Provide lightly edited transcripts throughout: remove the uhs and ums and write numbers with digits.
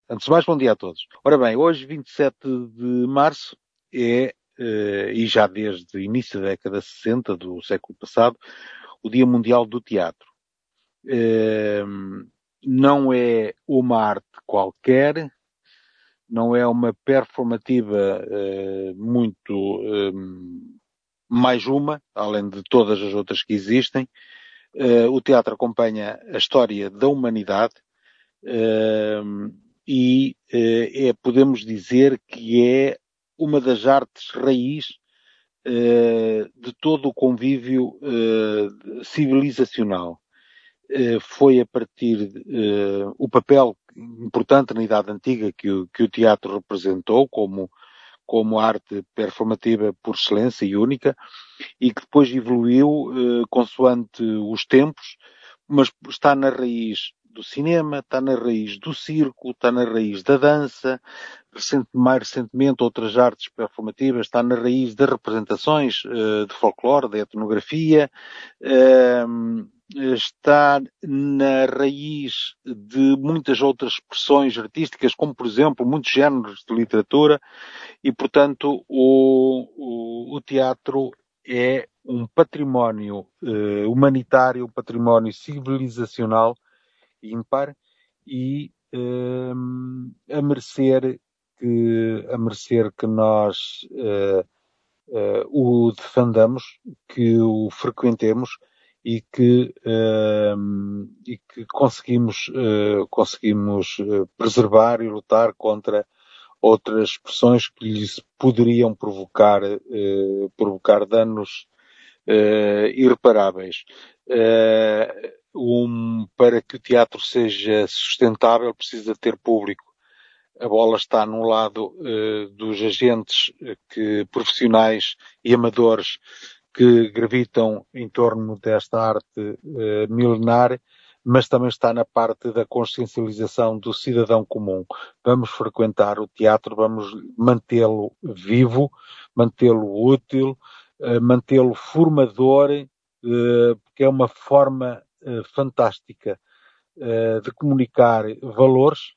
Antes de mais, bom dia a todos. Ora bem, hoje, 27 de março, e já desde o início da década 60 do século passado, o Dia Mundial do Teatro. Não é uma arte qualquer, não é uma performativa muito mais uma, além de todas as outras que existem. O teatro acompanha a história da humanidade, podemos dizer que é uma das artes raiz de todo o convívio civilizacional. Foi a partir o papel importante na Idade Antiga que o teatro representou como arte performativa por excelência e única, e que depois evoluiu consoante os tempos, mas está na raiz do cinema, está na raiz do circo, está na raiz da dança, mais recentemente outras artes performativas, está na raiz das representações de folclore, da etnografia, está na raiz de muitas outras expressões artísticas, como por exemplo muitos géneros de literatura, e portanto o teatro é um património humanitário, um património civilizacional ímpar e a merecer que nós o defendamos, que o frequentemos e que conseguimos preservar e lutar contra outras expressões que lhes poderiam provocar danos irreparáveis. Para que o teatro seja sustentável, precisa ter público. A bola está no lado dos agentes profissionais e amadores que gravitam em torno desta arte milenar, mas também está na parte da consciencialização do cidadão comum. Vamos frequentar o teatro, vamos mantê-lo vivo, mantê-lo útil, mantê-lo formador, porque é uma forma fantástica de comunicar valores.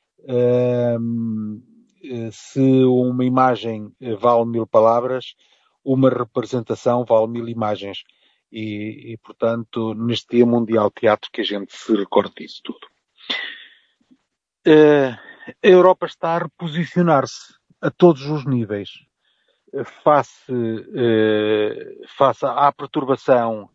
Se uma imagem vale 1000 palavras, uma representação vale 1000 imagens. E, portanto, neste Dia Mundial de Teatro que a gente se recorde disso tudo. A Europa está a reposicionar-se a todos os níveis face à perturbação,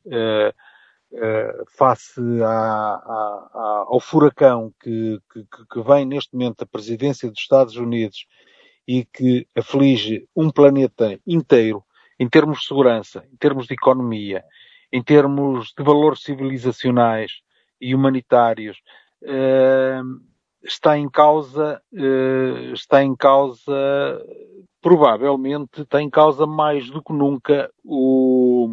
face ao furacão que vem neste momento da presidência dos Estados Unidos e que aflige um planeta inteiro, em termos de segurança, em termos de economia, em termos de valores civilizacionais e humanitários, provavelmente está em causa mais do que nunca o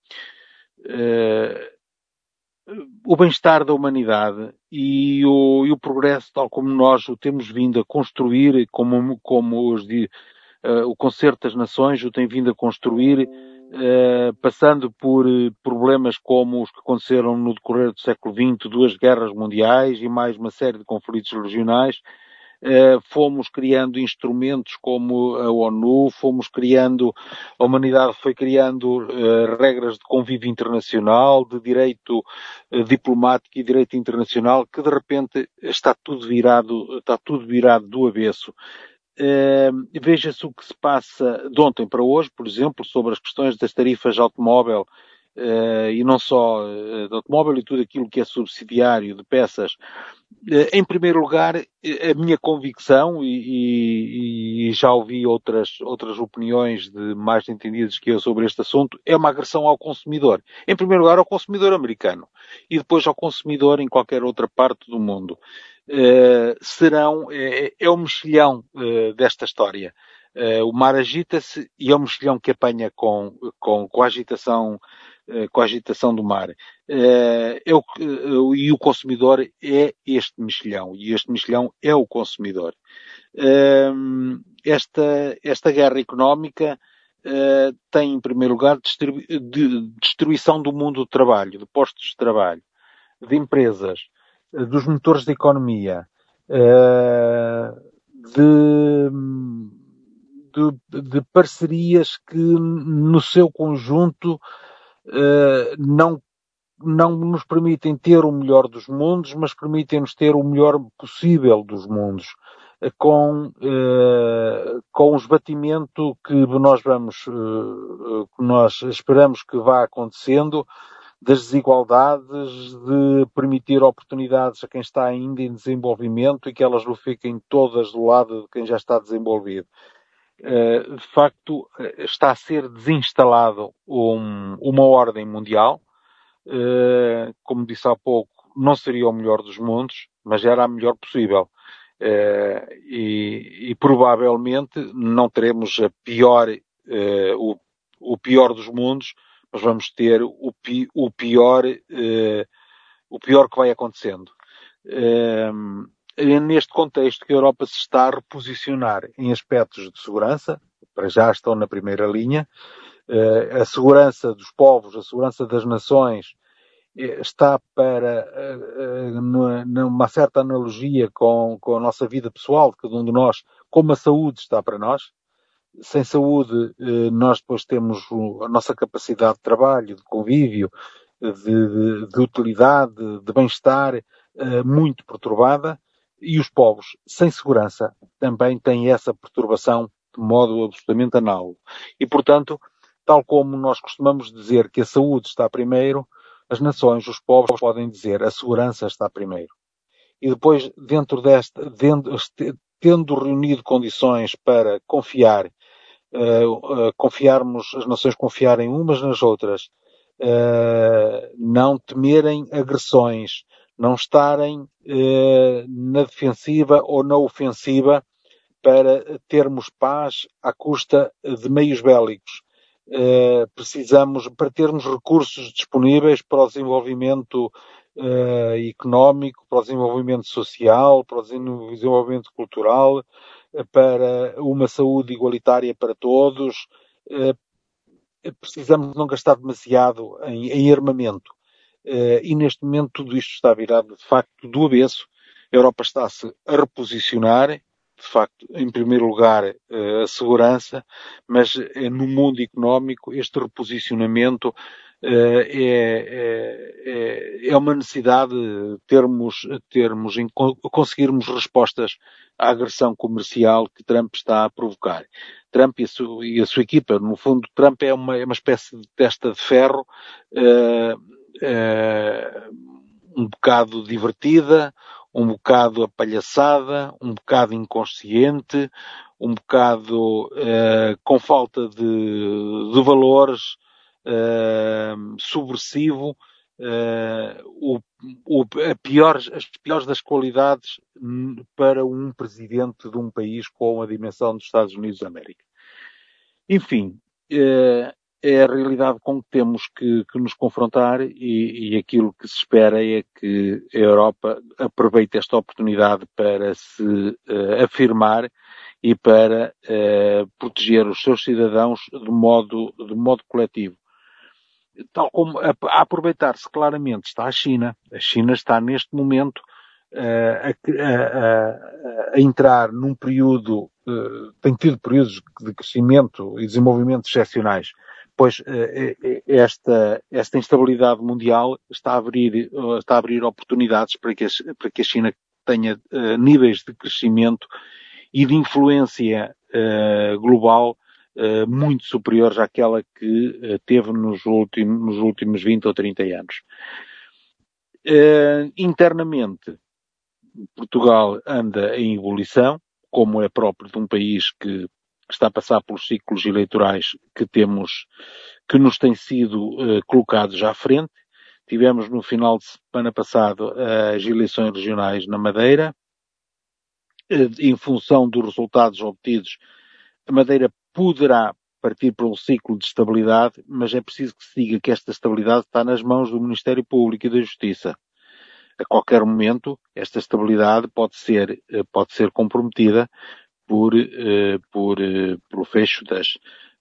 bem-estar da humanidade e o progresso tal como nós o temos vindo a construir, como o Concerto das Nações o tem vindo a construir, passando por problemas como os que aconteceram no decorrer do século XX, 2 guerras mundiais e mais uma série de conflitos regionais. Fomos criando instrumentos como a ONU, a humanidade foi criando regras de convívio internacional, de direito diplomático e direito internacional, que de repente está tudo virado do avesso. Veja-se o que se passa de ontem para hoje, por exemplo, sobre as questões das tarifas de automóvel, e não só de automóvel e tudo aquilo que é subsidiário de peças. Em primeiro lugar, a minha convicção, e já ouvi outras opiniões de mais entendidos que eu sobre este assunto, é uma agressão ao consumidor. Em primeiro lugar, ao consumidor americano e depois ao consumidor em qualquer outra parte do mundo. É o mexilhão desta história. O mar agita-se e é o mexilhão que apanha com a agitação do mar. E o consumidor é este mexilhão, e este mexilhão é o consumidor. Esta guerra económica tem, em primeiro lugar, destruição do mundo do trabalho, de postos de trabalho, de empresas, dos motores da economia, de parcerias que, no seu conjunto, não nos permitem ter o melhor dos mundos, mas permitem-nos ter o melhor possível dos mundos, com o esbatimento que nós esperamos que vá acontecendo, das desigualdades, de permitir oportunidades a quem está ainda em desenvolvimento e que elas não fiquem todas do lado de quem já está desenvolvido. De facto, está a ser desinstalado uma ordem mundial. Como disse há pouco, não seria o melhor dos mundos, mas era a melhor possível. E provavelmente não teremos o pior dos mundos, mas vamos ter o pior que vai acontecendo. É neste contexto que a Europa se está a reposicionar em aspectos de segurança, para já estão na primeira linha. A segurança dos povos, a segurança das nações, está numa certa analogia com a nossa vida pessoal, de cada um de nós, como a saúde está para nós. Sem saúde, nós depois temos a nossa capacidade de trabalho, de convívio, de utilidade, de bem-estar muito perturbada, e os povos sem segurança também têm essa perturbação de modo absolutamente análogo. E, portanto, tal como nós costumamos dizer que a saúde está primeiro, as nações, os povos podem dizer a segurança está primeiro. E depois, tendo reunido condições para confiarmos, as nações confiarem umas nas outras, não temerem agressões, não estarem na defensiva ou na ofensiva para termos paz à custa de meios bélicos. Precisamos, para termos recursos disponíveis para o desenvolvimento económico, para o desenvolvimento social, para o desenvolvimento cultural, para uma saúde igualitária para todos, precisamos não gastar demasiado em armamento. E neste momento tudo isto está virado de facto do avesso. A Europa está-se a reposicionar, de facto, em primeiro lugar, a segurança, mas no mundo económico este reposicionamento é uma necessidade de conseguirmos respostas à agressão comercial que Trump está a provocar. Trump e a sua equipa, no fundo, Trump é uma espécie de testa de ferro, um bocado divertida, um bocado apalhaçada, um bocado inconsciente, um bocado com falta de valores, subversivo, as piores das qualidades para um presidente de um país com a dimensão dos Estados Unidos da América. Enfim, é a realidade com que temos que nos confrontar e aquilo que se espera é que a Europa aproveite esta oportunidade para se afirmar e para proteger os seus cidadãos de modo coletivo. Tal como a aproveitar-se claramente está a China. A China está neste momento a entrar num período, tem tido períodos de crescimento e desenvolvimento excepcionais, pois esta instabilidade mundial está a abrir oportunidades para que a China tenha níveis de crescimento e de influência global muito superiores àquela que teve nos últimos 20 ou 30 anos. Internamente, Portugal anda em ebulição, como é próprio de um país que está a passar pelos ciclos eleitorais que nos têm sido colocados à frente. Tivemos no final de semana passado as eleições regionais na Madeira. Em função dos resultados obtidos, a Madeira poderá partir para um ciclo de estabilidade, mas é preciso que se diga que esta estabilidade está nas mãos do Ministério Público e da Justiça. A qualquer momento, esta estabilidade pode ser comprometida pelo fecho das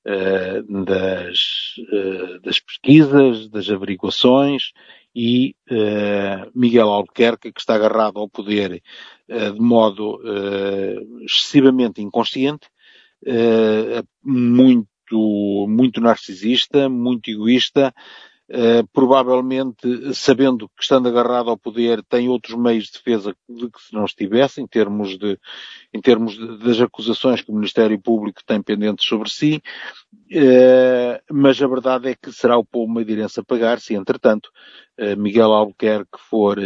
pesquisas, das averiguações e Miguel Albuquerque, que está agarrado ao poder de modo excessivamente inconsciente, muito narcisista, muito egoísta, provavelmente sabendo que estando agarrado ao poder tem outros meios de defesa de que se não estivesse, em termos das acusações que o Ministério Público tem pendentes sobre si, mas a verdade é que será o povo madeirense a pagar se, entretanto, Miguel Albuquerque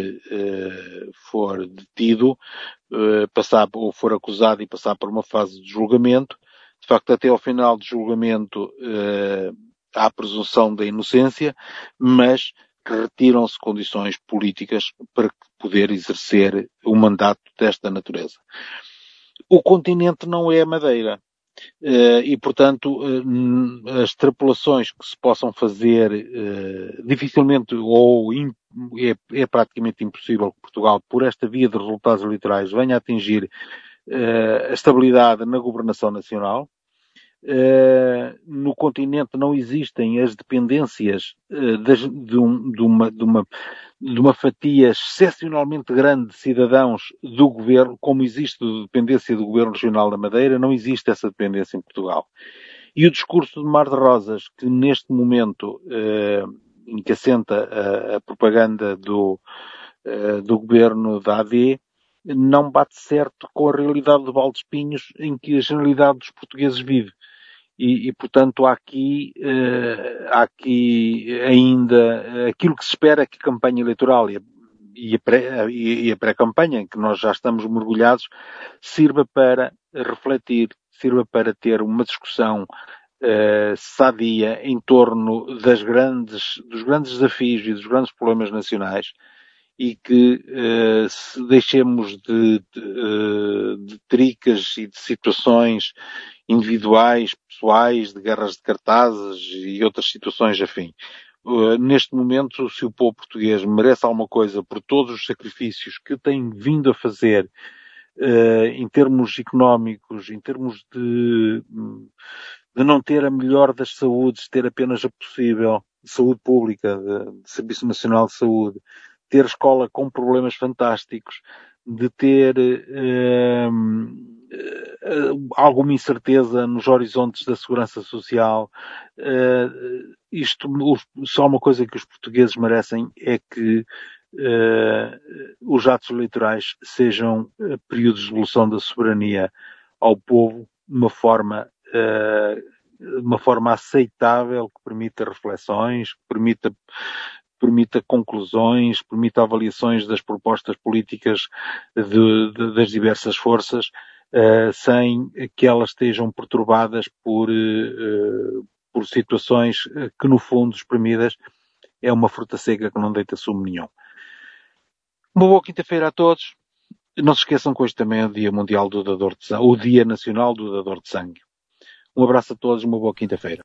for detido, ou for acusado e passar por uma fase de julgamento. De facto, até ao final do julgamento há a presunção da inocência, mas que retiram-se condições políticas para poder exercer um mandato desta natureza. O continente não é a Madeira. E, portanto, as extrapolações que se possam fazer dificilmente é praticamente impossível que Portugal, por esta via de resultados eleitorais, venha a atingir a estabilidade na governação nacional. No continente não existem as dependências de uma fatia excepcionalmente grande de cidadãos do governo, como existe a dependência do Governo Regional da Madeira, não existe essa dependência em Portugal. E o discurso de Mar de Rosas, que neste momento em que assenta a propaganda do governo da AD, não bate certo com a realidade do Val dos Pinhos, em que a generalidade dos portugueses vive. Portanto, há aqui ainda aquilo que se espera que a campanha eleitoral e a pré-campanha, em que nós já estamos mergulhados, sirva para refletir, sirva para ter uma discussão sadia em torno dos grandes desafios e dos grandes problemas nacionais, e que se deixemos de tricas e de situações individuais, pessoais, de guerras de cartazes e outras situações afim. Neste momento, se o povo português merece alguma coisa por todos os sacrifícios que tem vindo a fazer em termos económicos, em termos de não ter a melhor das saúdes, ter apenas a possível de saúde pública, de Serviço Nacional de Saúde, ter escola com problemas fantásticos, de ter alguma incerteza nos horizontes da segurança social. Só uma coisa que os portugueses merecem é que os atos eleitorais sejam períodos de devolução da soberania ao povo de uma forma aceitável, que permita reflexões, que permita conclusões, permita avaliações das propostas políticas das diversas forças, sem que elas estejam perturbadas por situações que, no fundo, espremidas, é uma fruta seca que não deita sumo nenhum. Uma boa quinta-feira a todos. Não se esqueçam que hoje também é o Dia Mundial do Dador de Sangue, o Dia Nacional do Dador de Sangue. Um abraço a todos, uma boa quinta-feira.